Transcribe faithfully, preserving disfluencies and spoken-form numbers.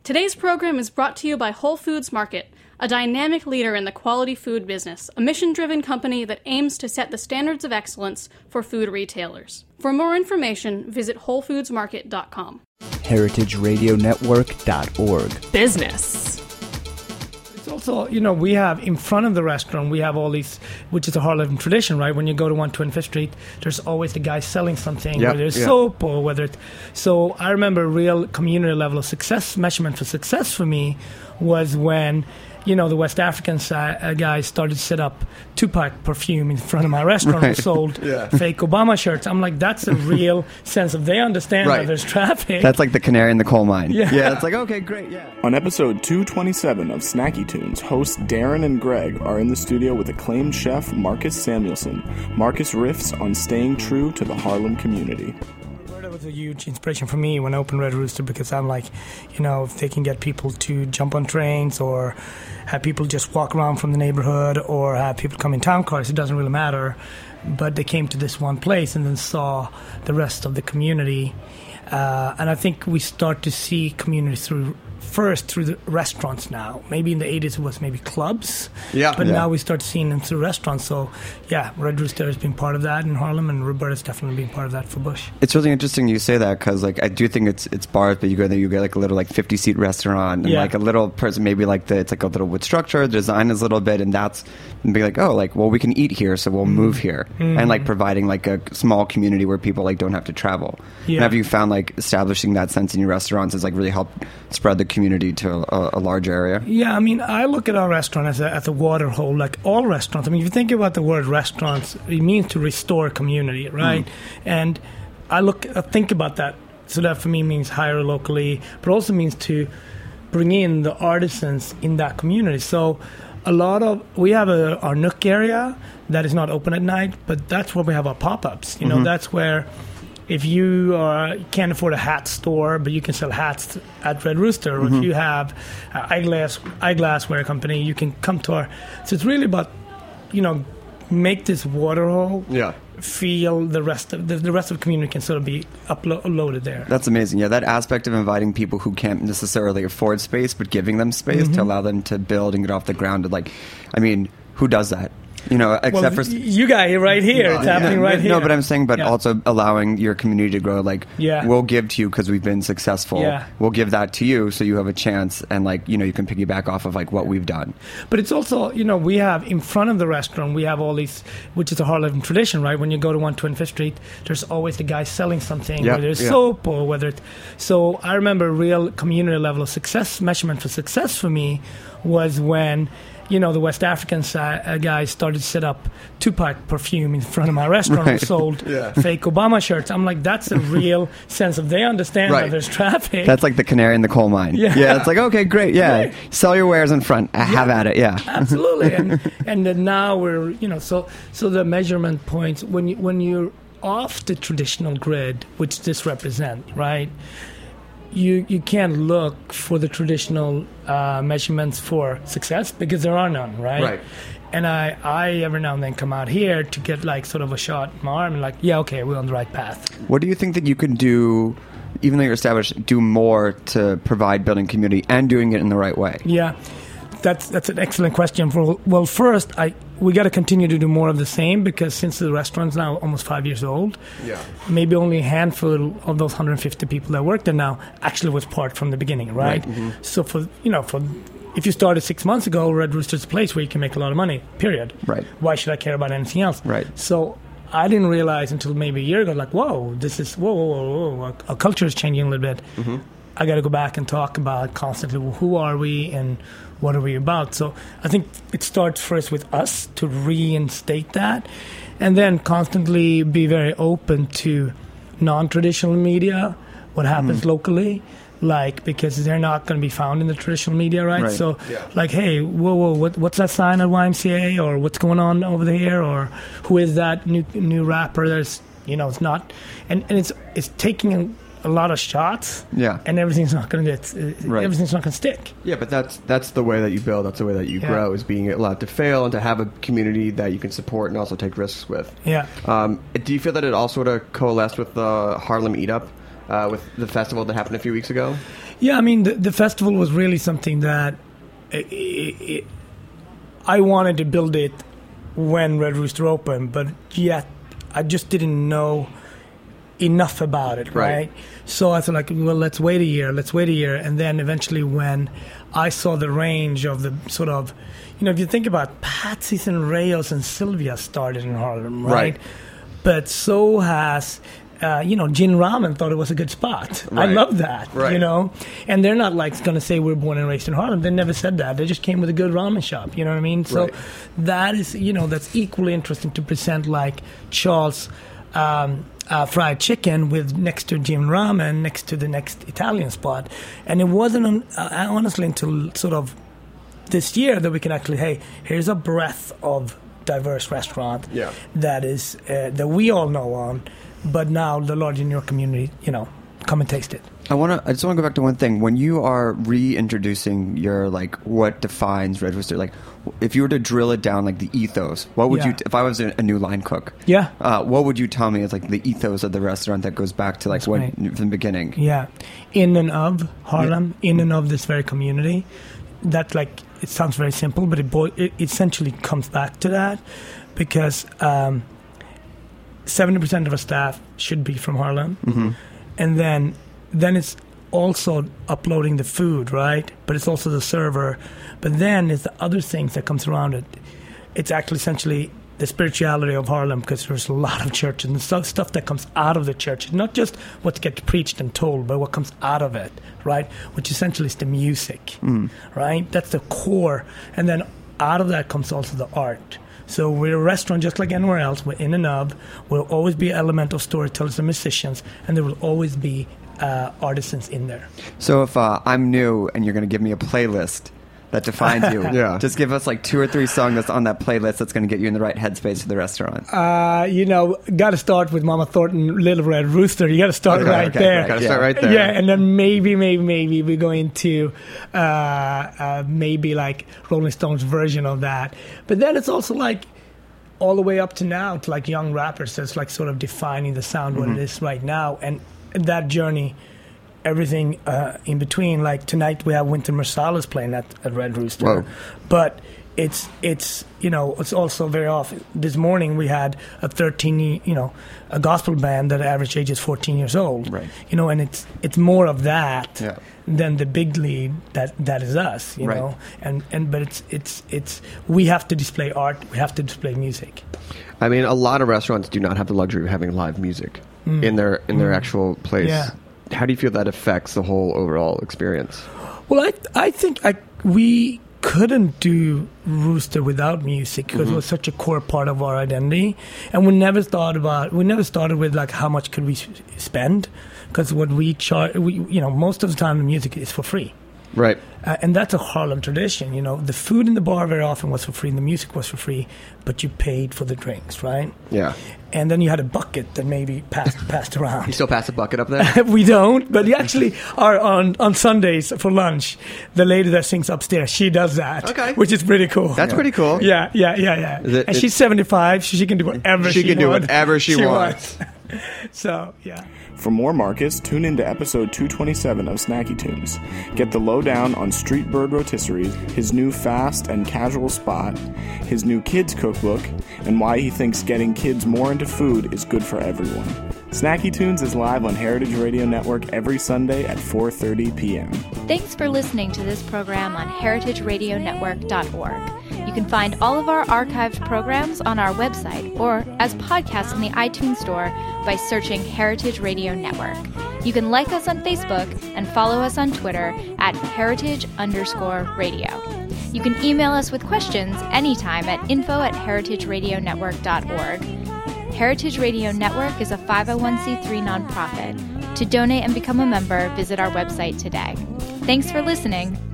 Today's program is brought to you by Whole Foods Market, a dynamic leader in the quality food business, a mission-driven company that aims to set the standards of excellence for food retailers. For more information, visit whole foods market dot com. heritage radio network dot org. Business. It's also, you know, we have in front of the restaurant, we have all these, which is a Harlem tradition, right? When you go to one twenty-fifth Street, there's always the guy selling something, Yep, whether it's yeah. soap or whether it's... So I remember a real community level of success, measurement for success for me was when, you know, the West African si- uh, guys started to set up Tupac perfume in front of my restaurant Right. and sold Yeah. fake Obama shirts. I'm like, that's a real sense of they understand Right. that there's traffic. That's like the canary in the coal mine. Yeah. Yeah, it's like, okay, great, yeah. On episode two twenty-seven of Snacky Tunes, hosts Darren and Greg are in the studio with acclaimed chef Marcus Samuelson. Marcus riffs on staying true to the Harlem community. It was a huge inspiration for me when I opened Red Rooster because I'm like, you know, if they can get people to jump on trains or have people just walk around from the neighborhood or have people come in town cars, it doesn't really matter. But they came to this one place and then saw the rest of the community. Uh, and I think we start to see community through first through the restaurants now. Maybe in the eighties it was maybe clubs. Yeah. But Yeah. now we start seeing them through restaurants. So, yeah, Red Rooster has been part of that in Harlem, and Roberta's definitely been part of that for Bush. It's really interesting you say that because, like, I do think it's it's bars, but you go there, you get like a little like fifty seat restaurant, and Yeah. like a little person, maybe like the it's like a little wood structure, the design is a little bit, and that's and be like, oh, like, well, we can eat here, so we'll move here, and like providing like a small community where people like don't have to travel. Yeah. And have you found like establishing that sense in your restaurants has like really helped spread the community to a, a large area? Yeah, I mean, I look at our restaurant as a, as a water hole, like all restaurants. I mean, if you think about the word restaurants, it means to restore community, right? And I look, I think about that. So that for me means hire locally, but also means to bring in the artisans in that community. So a lot of, we have a, our Nook area that is not open at night, but that's where we have our pop-ups. You know, Mhm. that's where if you uh, can't afford a hat store, but you can sell hats at Red Rooster, or if you have an eyeglass eyeglassware company, you can come to our. So it's really about, you know, make this water hole Yeah. feel the rest of the, the rest of the community can sort of be uplo- uploaded there. That's amazing. Yeah, that aspect of inviting people who can't necessarily afford space, but giving them space to allow them to build and get off the ground. And like, I mean, who does that? You know, except well, for y- you guys right here, it's happening Yeah, right no, here. No, but I'm saying, but Yeah. also allowing your community to grow. Like, Yeah. we'll give to you because we've been successful. Yeah. We'll give that to you so you have a chance, and like, you know, you can piggyback off of like what we've done. But it's also, you know, we have in front of the restaurant, we have all these, which is a Harlem tradition, right? When you go to one twenty-fifth Street, there's always the guy selling something, Yeah, whether it's yeah. soap or whether it's... So I remember a real community level of success, measurement for success for me was when, you know, the West African si- uh, guys started to set up Tupac perfume in front of my restaurant and Right. sold Yeah. fake Obama shirts. I'm like, that's a real sense of they understand Right. that there's traffic. That's like the canary in the coal mine. Yeah. yeah it's like, okay, great, yeah. Right. Sell your wares in front. Uh, Have at it, yeah. Absolutely, and and then now we're, you know, so so the measurement points when you when you're off the traditional grid, which this represent, right? You you can't look for the traditional uh, measurements for success because there are none, right? Right. And I, I every now and then come out here to get like sort of a shot in my arm and like, yeah, okay, we're on the right path. What do you think that you can do, even though you're established, do more to provide building community and doing it in the right way? Yeah, that's that's an excellent question. For well, first, I we got to continue to do more of the same because since the restaurant's now almost five years old, Yeah. maybe only a handful of those one hundred fifty people that work there now actually was part from the beginning, right? Right, mhm. So for you know for if you started six months ago, Red Rooster's a place where you can make a lot of money. Period. Right. Why should I care about anything else? Right. So I didn't realize until maybe a year ago, like, whoa, this is whoa, whoa, whoa, whoa. Our culture is changing a little bit. Mm-hmm. I got to go back and talk about constantly, well, who are we and what are we about? So I think it starts first with us to reinstate that, and then constantly be very open to non-traditional media, what happens Mm-hmm. locally, like because they're not going to be found in the traditional media, right? Right. So, Yeah. like, hey, whoa, whoa, what, what's that sign at Y M C A, or what's going on over there, or who is that new new rapper? There's, you know, it's not, and, and it's it's taking a lot of shots, Yeah. and everything's not going to get, uh, Right. everything's not going to stick. Yeah, but that's that's the way that you build. That's the way that you Yeah. grow. Is being allowed to fail and to have a community that you can support and also take risks with. Yeah. Um, do you feel that it all sort of coalesced with the Harlem Eat Up, uh, with the festival that happened a few weeks ago? Yeah, I mean, the, the festival was really something that it, it, I wanted to build it when Red Rooster opened, but yet I just didn't know enough about it, right? right? So I thought, like, well, let's wait a year, let's wait a year. And then eventually when I saw the range of the sort of, you know, if you think about Patsy's and Rayos and Sylvia started in Harlem, right? Right. But so has... Uh, you know, Gin Ramen thought it was a good spot. Right. I love that, Right. you know. And they're not like going to say we're born and raised in Harlem. They never said that. They just came with a good ramen shop. You know what I mean? So Right. that is, you know, that's equally interesting to present like Charles um, uh, fried chicken with next to Gin Ramen, next to the next Italian spot. And it wasn't un- uh, honestly until sort of this year that we can actually, hey, here's a breadth of diverse restaurant Yeah. that is uh, that we all know on. But now the larger New York community, you know, come and taste it. I want to. I just want to go back to one thing. When you are reintroducing your like what defines Red Rooster, like if you were to drill it down, like the ethos, what would Yeah. you? If I was a, a new line cook, Yeah. uh, what would you tell me is like the ethos of the restaurant that goes back to like That's what right. from the beginning? Yeah. In and of Harlem, in and of this very community. That, like, it sounds very simple, but it, bo- it essentially comes back to that because um, seventy percent of our staff should be from Harlem. Mm-hmm. And then then it's also uploading the food, right? But it's also the server. But then it's the other things that comes around it. It's actually essentially the spirituality of Harlem because there's a lot of churches and stuff, stuff that comes out of the church. Not just what gets preached and told, but what comes out of it, right? Which essentially is the music, Mm. right? That's the core. And then out of that comes also the art. So we're a restaurant just like anywhere else. We're in and of. We'll always be an element of storytellers and musicians, and there will always be uh, artisans in there. So if uh, I'm new and you're going to give me a playlist that defines you, Yeah. just give us like two or three songs that's on that playlist that's going to get you in the right headspace for the restaurant. Uh, you know, got to start with Mama Thornton, Little Red Rooster. You got to start Okay, right okay, there. right, Gotta yeah. start right there. Yeah, and then maybe, maybe, maybe we go into uh, uh, maybe like Rolling Stones' version of that. But then it's also like all the way up to now to like young rappers. So it's like sort of defining the sound what Mm-hmm. it is right now, and that journey. Everything uh, in between. Like tonight, we have Wynton Marsalis playing at, at Red Rooster. Whoa. But it's it's you know it's also very often. This morning we had a thirteen you know a gospel band that average age is fourteen years old. Right. You know, and it's it's more of that Yeah. than the big lead that that is us. You Right. know, and and but it's it's it's we have to display art. We have to display music. I mean, a lot of restaurants do not have the luxury of having live music in their in their actual place. Yeah. How do you feel that affects the whole overall experience? Well, I I think I we couldn't do Rooster without music because Mm-hmm. it was such a core part of our identity, and we never thought about we never started with like how much could we s- spend because what we charge we you know most of the time the music is for free. Right. Uh, and that's a Harlem tradition, you know. The food in the bar very often was for free, and the music was for free, but you paid for the drinks, right? Yeah. And then you had a bucket that maybe passed passed around. You still pass a bucket up there? We don't, but you actually are on, on Sundays for lunch. The lady that sings upstairs, she does that, Okay. which is pretty cool. That's pretty cool. Yeah, yeah, yeah, yeah. Is it- and it- she's seventy-five, so she can do whatever she, She can do wants. whatever she wants. So, yeah. For more Marcus, tune into episode two twenty-seven of Snacky Tunes. Get the lowdown on Street Bird Rotisserie, his new fast and casual spot, his new kids cookbook, and why he thinks getting kids more into food is good for everyone. Snacky Tunes is live on Heritage Radio Network every Sunday at four thirty p.m. Thanks for listening to this program on heritage radio network dot org. You can find all of our archived programs on our website or as podcasts in the iTunes Store by searching Heritage Radio Network. You can like us on Facebook and follow us on Twitter at heritage underscore radio. You can email us with questions anytime at info at heritage radio network dot org. Heritage Radio Network is a five oh one c three nonprofit. To donate and become a member, visit our website today. Thanks for listening.